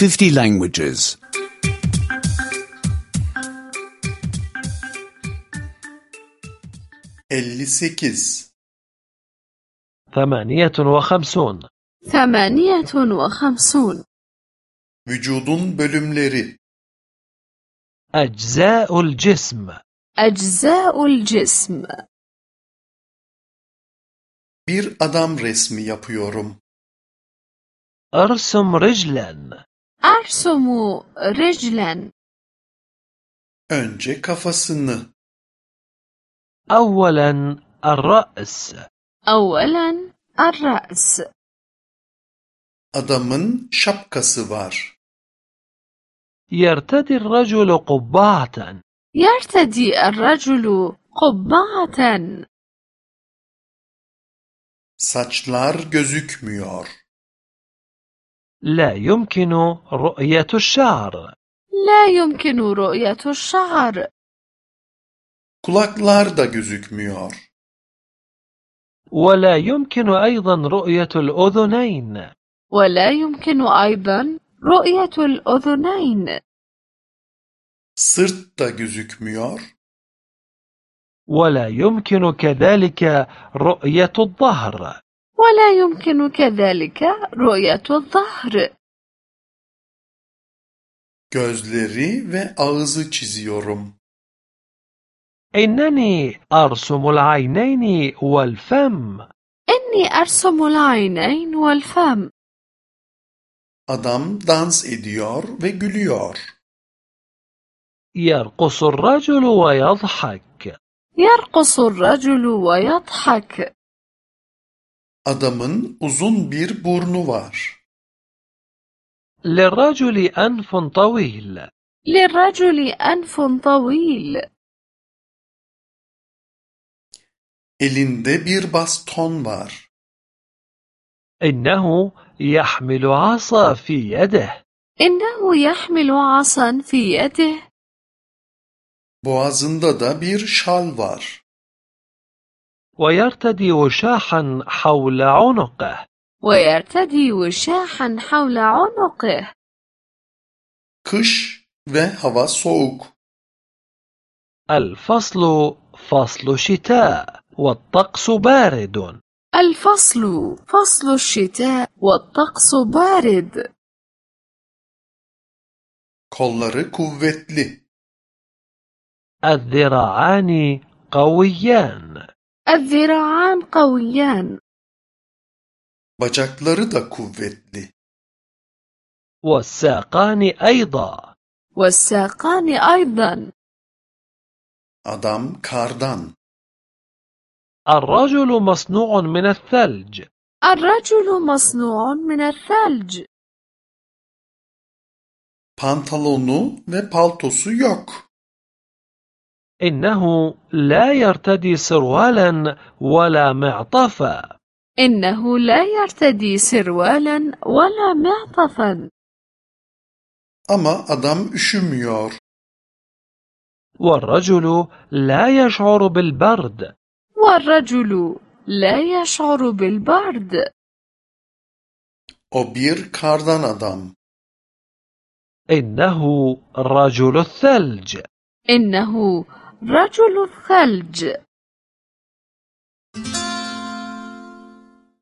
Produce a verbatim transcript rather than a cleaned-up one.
fifty languages. elli sekiz ثمانية وخمسون ثمانية وخمسون Vücudun bölümleri. أجزاء الجسم. أجزاء الجسم. Bir adam resmi yapıyorum. أرسم رجلا. أرسم رجلا. Önce kafasını. أولا الرأس. أولا الرأس. Adamın şapkası var. يرتدي الرجل قبعة. يرتدي الرجل قبعة. Saçlar gözükmüyor. لا يمكن رؤية الشعر. لا يمكن رؤية الشعر. Kulaklar da gözükmüyor. ولا يمكن أيضا رؤية الأذنين. ولا يمكن أيضا رؤية الأذنين. Sırt da gözükmüyor. ولا يمكن كذلك رؤية الظهر. ولا يمكن كذلك رؤية الظهر. Gözleri ve ağzı çiziyorum. إنني أرسم العينين والفم. إني أرسم العينين والفم. Adam dans ediyor ve gülüyor. يرقص الرجل ويضحك. يرقص الرجل ويضحك. Adamın uzun bir burnu var. للرجل أنف طويل. للرجل أنف طويل. Elinde bir baston var. إنه يحمل عصا في يده. إنه يحمل عصا في يده. Boğazında da bir şal var. ويرتدي وشاحا حول عنقه. ويرتدي وشاحا حول عنقه. Kış ve hava soğuk. الفصل فصل شتاء والطقس بارد. الفصل فصل الشتاء والطقس بارد. Kolları kuvvetli. الذراعان قويان. الذراعان قويان. Bacakları da kuvvetli. والساقان أيضا. والساقان أيضا. Adam kardan. الرجل مصنوع من الثلج. الرجل مصنوع من الثلج. Pantolonu ve paltosu yok. إنه لا يرتدي سروالا ولا معطفا. إنه لا يرتدي سروالا ولا معطفا. Ama adam üşümüyor. والرجل لا يشعر بالبرد. والرجل لا يشعر بالبرد. O bir kardan adam. إنه رجل الثلج. إنه رجل الثلج.